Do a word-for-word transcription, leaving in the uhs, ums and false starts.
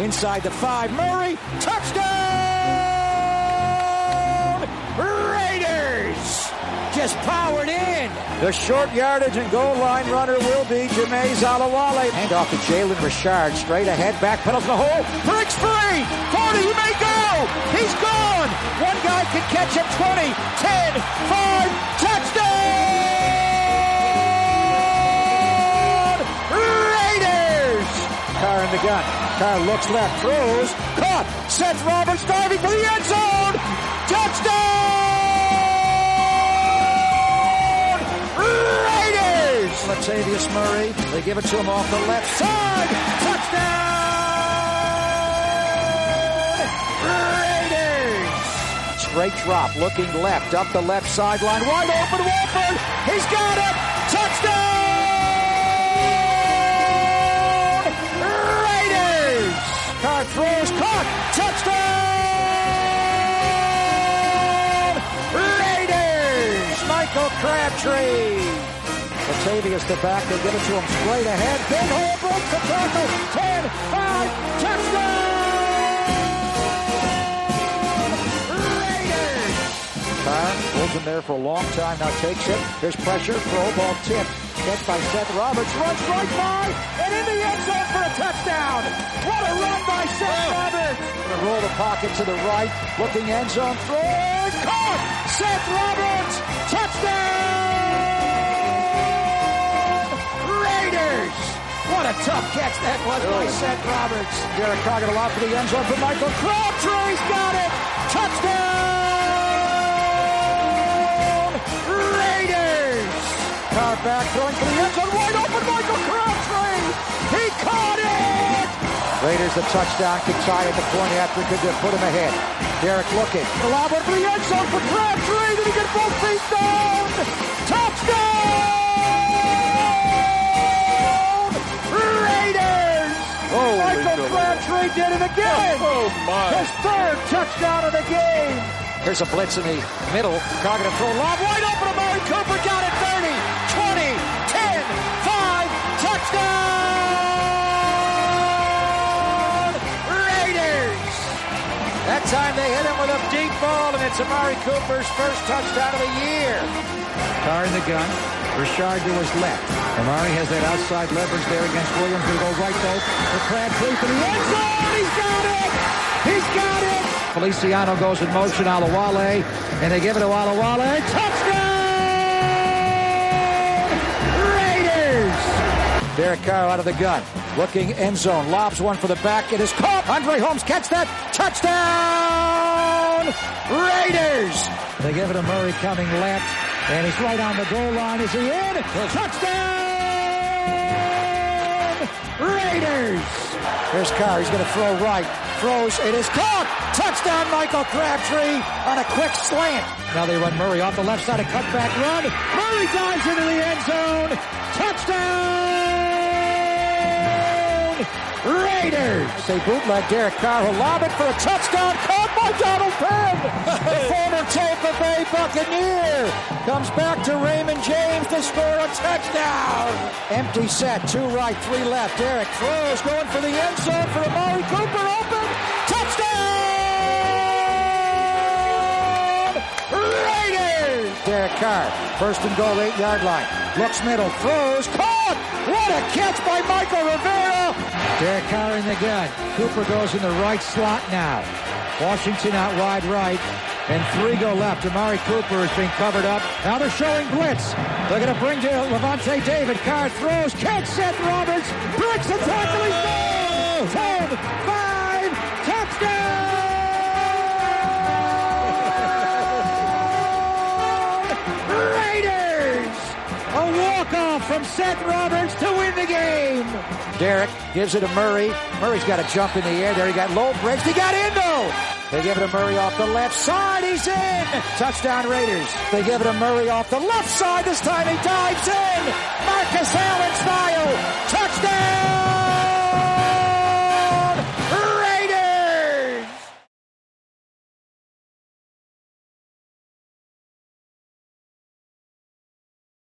inside the five. Murray, touchdown! Raiders just powered in. The short yardage and goal line runner will be Jamize Olawale. Hand off to Jalen Richard, straight ahead, back pedals the hole, breaks free, forty, he may go, he's gone. One guy can catch him, twenty, ten, five, touchdown! Raiders! Carr in the gun, Carr looks left, throws, caught, Seth Roberts diving for the end zone, touchdown! Latavius Murray, they give it to him off the left side, touchdown! Raiders! Straight drop, looking left, up the left sideline, wide open, Wolford, he's got it, touchdown! Raiders! Carr throws, caught, touchdown! Raiders! Michael Crabtree! Latavius to back, they give it to him straight ahead. Big hole, breaks the tackle. ten, five, touchdown! Raiders! Carr holds him there for a long time, now takes it. There's pressure, throw, ball tipped. Catch by Seth Roberts, runs right by, and in the end zone for a touchdown! What a run by Seth Roberts! Gonna roll the pocket to the right, looking end zone, throws, caught! Seth Roberts, touchdown! What a tough catch that was by Seth Roberts. Derek Carr got a lot for the end zone for Michael Crabtree's got it. Touchdown! Raiders! Carr back throwing for the end zone. Wide open Michael Crabtree. He caught it! Raiders a touchdown. Can tie at the point after could have put him ahead. Derek looking. A lob for the end zone for Crabtree. Did he get both feet down? Touchdown! Oh, Michael Crabtree did it again! Oh, oh my. His third touchdown of the game! Here's a blitz in the middle. Carr gonna throw a lob wide open to Amari Cooper. Got it, thirty, twenty, ten, five, touchdown! Raiders! That time they hit him with a deep ball, and it's Amari Cooper's first touchdown of the year. Carr in the gun. Richard to his left. Amari has that outside leverage there against Williams. He'll go right though. The Crabtree for the end zone. He's got it. He's got it. Feliciano goes in motion. Olawale, and they give it to Olawale. Touchdown! Raiders! Derek Carr out of the gun. Looking end zone. Lobs one for the back. It is caught. Andre Holmes catch that. Touchdown! Raiders! They give it to Murray coming left. And he's right on the goal line. Is he in? Touchdown! Raiders! Here's Carr. He's going to throw right. Throws. It is caught. Touchdown, Michael Crabtree on a quick slant. Now they run Murray off the left side. A cutback run. Murray dives into the end zone. Touchdown! Raiders! They bootleg Derek Carr, who'll lob it for a touchdown. Caught by Donald Penn. The former Tampa Bay Buccaneer comes back to Raymond James to score a touchdown. Empty set, two right, three left. Derek throws, going for the end zone for Amari Cooper. Open. Touchdown! Raiders! Derek Carr, first and goal, eight-yard line. Looks middle, throws, caught! What a catch by Michael Rivera! Derek Carr in the gun. Cooper goes in the right slot now. Washington out wide right, and three go left. Amari Cooper is being covered up. Now they're showing blitz. They're going to bring to Levante David. Carr throws, catch Seth Roberts, breaks the tackle, he's down! ten, five, touchdown! Raiders! A walk-off from Seth Roberts to win the game. Derek gives it to Murray. Murray's got to jump in the air. There he got low breaks. He got in though. They give it to Murray off the left side. He's in. Touchdown Raiders. They give it to Murray off the left side. This time he dives in. Marcus Harris.